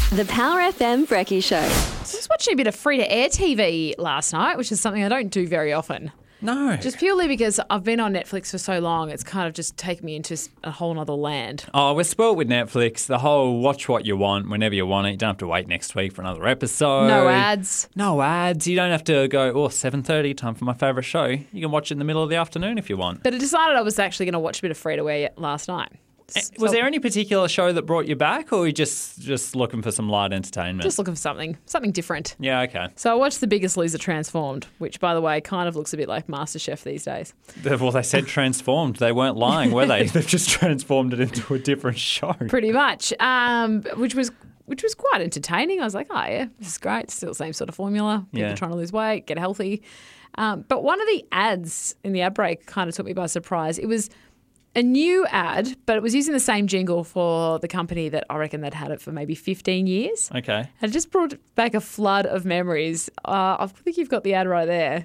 The Power FM Brekkie Show. I was watching a bit of free-to-air TV last night, which is something I don't do very often. No. Just purely because I've been on Netflix for so long, it's kind of just taken me into a whole other land. Oh, we're spoilt with Netflix. The whole watch what you want whenever you want it. You don't have to wait next week for another episode. No ads. No ads. You don't have to go, 7:30, time for my favourite show. You can watch it in the middle of the afternoon if you want. But I decided I was actually going to watch a bit of free-to-air last night. Was there any particular show that brought you back, or were you just looking for some light entertainment? Just looking for something different. Yeah, okay. So I watched The Biggest Loser Transformed, which, by the way, kind of looks a bit like MasterChef these days. Well, they said transformed. They weren't lying, were they? They've just transformed it into a different show. Pretty much, which was quite entertaining. I was like, oh, yeah, this is great. Still the same sort of formula. People trying to lose weight, get healthy. But one of the ads in the ad break kind of took me by surprise. It was a new ad, but it was using the same jingle for the company that I reckon they'd had it for maybe 15 years. Okay. And it just brought back a flood of memories. I think you've got the ad right there.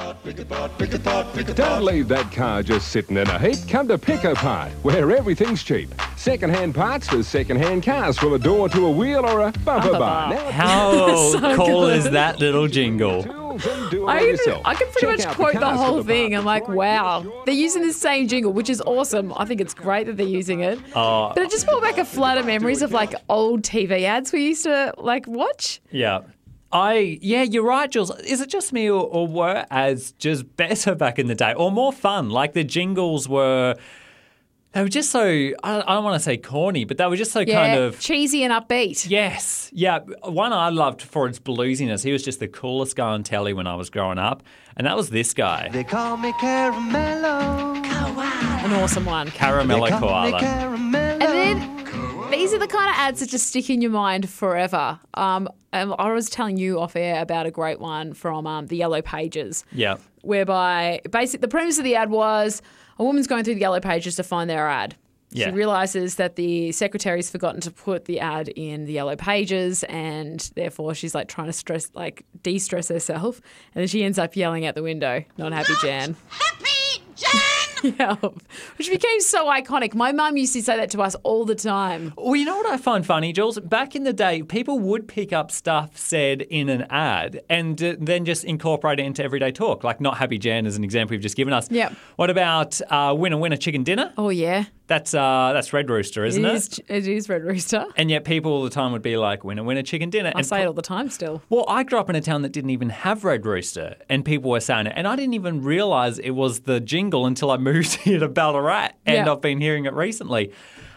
Don't leave that car just sitting in a heap. Come to Pick A Part, where everything's cheap. Second-hand parts for second-hand cars, from a door to a wheel or a bumper bar. Now, How So cool good. is that little jingle? tools and do it all yourself. I can pretty Check much out quote the Cars for whole the thing. Bar. I'm like, wow. They're using the same jingle, which is awesome. I think it's great that they're using it. But it just brought back a flood of memories of like old TV ads we used to like watch. Yeah. You're right, Jules. Is it just me or were ads just better back in the day or more fun? Like the jingles they were just so, I don't want to say corny, but they were just so kind of cheesy and upbeat. Yes. Yeah. One I loved for its bluesiness. He was just the coolest guy on telly when I was growing up. And that was this guy. They call me Caramello. An awesome one. Caramello They call me Koala. Caramello. And then these are the kind of ads that just stick in your mind forever. And I was telling you off air about a great one from the Yellow Pages. Yeah. Whereby the premise of the ad was a woman's going through the Yellow Pages to find their ad. Yeah. She realises that the secretary's forgotten to put the ad in the Yellow Pages, and therefore she's like trying to de-stress herself, and then she ends up yelling out the window, "Not happy, Jan." Happy Jan! Yeah, which became so iconic. My mum used to say that to us all the time. Well, you know what I find funny, Jules? Back in the day, people would pick up stuff said in an ad and then just incorporate it into everyday talk, like "Not happy, Jan" as an example you've just given us. Yep. What about winner chicken dinner? Oh, yeah. That's Red Rooster, isn't it? It is Red Rooster. And yet people all the time would be like, winner chicken dinner. I say it all the time still. Well, I grew up in a town that didn't even have Red Rooster, and people were saying it. And I didn't even realise it was the jingle until I moved here to Ballarat, and Yeah. I've been hearing it recently.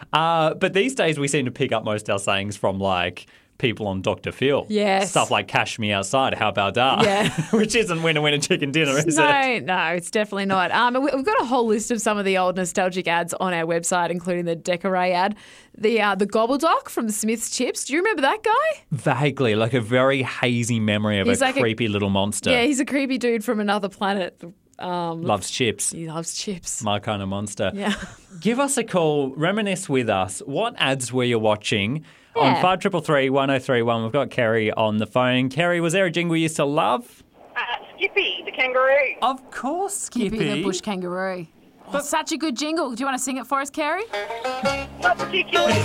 But these days we seem to pick up most of our sayings from, like, people on Dr. Phil. Yes. Stuff like "Cash me outside, how about that?" Yeah. Which isn't winner chicken dinner, is it? No, it's definitely not. We've got a whole list of some of the old nostalgic ads on our website, including the Decorate ad, the Gobbledoc from the Smith's Chips. Do you remember that guy? Vaguely, like a very hazy memory of He's a like creepy little monster. Yeah, he's a creepy dude from another planet. Loves chips. He loves chips. My kind of monster. Yeah. Give us a call. Reminisce with us. What ads were you watching? On Yeah. 5333 1031, we've got Kerry on the phone. Kerry, was there a jingle you used to love? Skippy, the kangaroo. Of course, Skippy. The bush kangaroo. Oh, such a good jingle. Do you want to sing it for us, Kerry? Not particularly.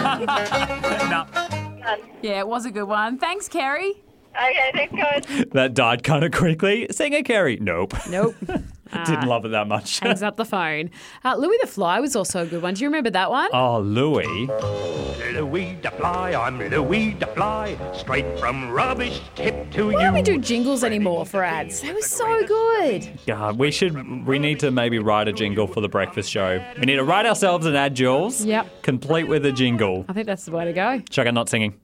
No, Yeah, it was a good one. Thanks, Kerry. Okay, thanks, guys. that died kind of quickly. Sing it, Kerry. Nope. Nope. Didn't love it that much. Hangs up the phone. Louis the Fly was also a good one. Do you remember that one? Oh, Louis. Louis the Fly, I'm Louis the Fly, straight from rubbish tip to Why you. don't we do jingles anymore for ads? They were so good. God, we need to maybe write a jingle for the breakfast show. We need to write ourselves an ad, Jules. Yep. Complete with a jingle. I think that's the way to go. Chuck it, not singing.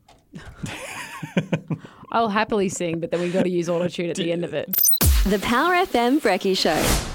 I'll happily sing, but then we've got to use auto-tune at the end of it. The Power FM Brekkie Show.